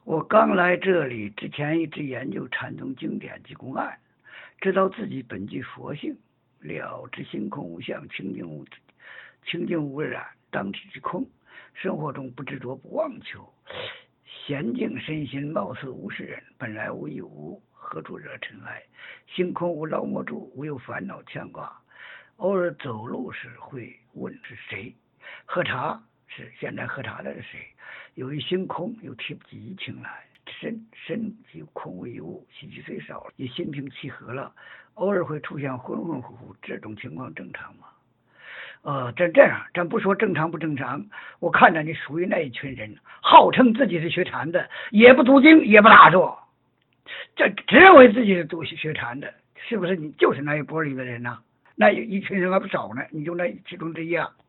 我刚来这里之前，一直研究禅宗经典及公案，知道自己本具佛性，了知心空无相，清净无染，当体之空。生活中不执着，不妄求，闲静身心，貌似无事人，本来无一无，何处惹尘埃？心空无劳磨住，无有烦恼牵挂。偶尔走路时会问是谁，喝茶是现在喝茶的是谁？由于心空，又提不起疑情来，身即空无一物，喜气虽少，也心平气和了。偶尔会出现浑浑乎乎，这种情况正常吗？这样，咱不说正常不正常，我看着你属于那一群人，号称自己是学禅的，也不读经，也不打坐，这只认为自己是学禅的，是不是？你就是那一波里的人呐、那一群人还不少呢，你就那其中之一啊。